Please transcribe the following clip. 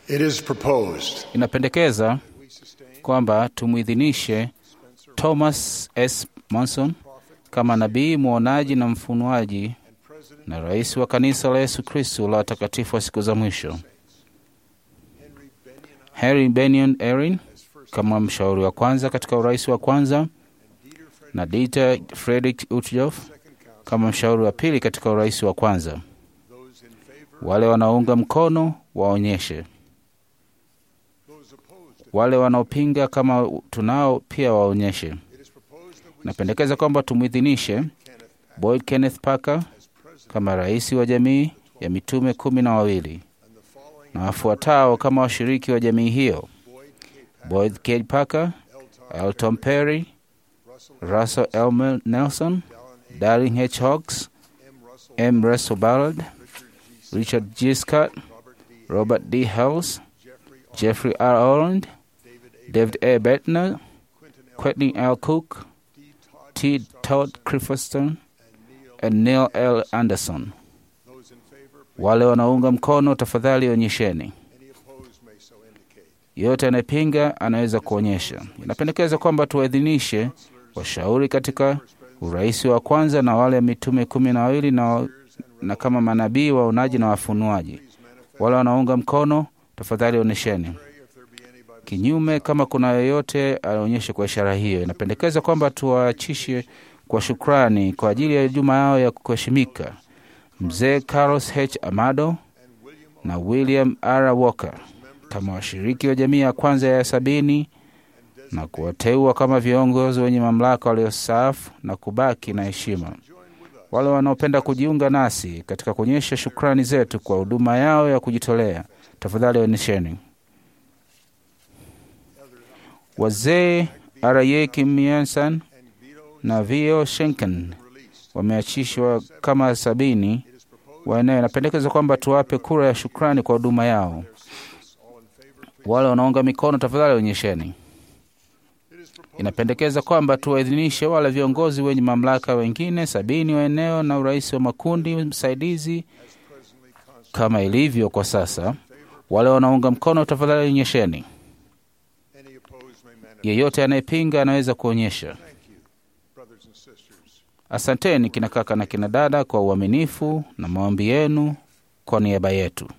It is proposed Inapendekeza kwamba tumuidhinishe Thomas S. Monson kama nabii, mwonaji na mfunuaji na rais wa kanisa la Yesu Kristo la watakatifu wa siku za mwisho. Henry Benyon Erin kama mshauri wa kwanza katika urais wa kwanza, na Dieter Friedrich Uchtdorf kama mshauri wa pili katika urais wa kwanza. Wale wanaounga mkono waonyeshe. Wale wanaopinga kama tunao pia waonyeshe. Napendekeza kwamba tumuidhinishe Boyd Kenneth Parker kama rais wa jamii ya mitume 12 na wafuatao kama washiriki wa jamii hiyo: Boyd K. Parker, L. Tom Perry, Russell L. Nelson, Darling H. Hawks, M. Russell Ballard, Richard G. Scott, Robert D. Hales, Jeffrey R. Orland, David A. Bettner, Quentin L. Cook, T. Todd Clifferston, and Neil L. Anderson. Wale wanaunga mkono tafadhali onyesheni. Yote anayepinga anaweza kuonyesha. Inapendekeza kwamba tuwaidhinishe washauri katika urais wa kwanza na wale mitume 12 na kama manabii, waonaji na wafunuaji. Wale wanaunga mkono tafadhali onyesheni. Kinyume, kama kuna yoyote aonyeshe kwa ishara hiyo. Inapendekeza kwamba tuwaachishe kwa shukrani kwa ajili ya juma yao ya kuheshimika Mzee Carlos H. Amado na William R. Walker kama washiriki wa jamii ya kwanza ya 70 na kuwateua kama viongozi wenye mamlaka waliostaafu na kubaki na heshima. Wale wanaopenda kujiunga nasi katika kuonyesha shukrani zetu kwa huduma yao ya kujitolea, tafadhali onyesheni. Wazee R.A. Kimiansan na V.O. Schenken wameachishwa kama 70 waeneo. Inapendekeza kwamba tuwape kura ya shukrani kwa huduma yao. Wale wanaunga mikono tafadhali onyesheni. Inapendekeza kwamba tuwaidhinishe wale viongozi wenye mamlaka wengine 70 wa eneo na urais wa makundi msaidizi kama ilivyo kwa sasa. Wale wanaunga mkono tafadhali onyesheni. Yeyote anayepinga anaweza kuonyesha. Asanteni kina kaka na kina dada kwa uaminifu na maombi yenu kwa niaba yetu.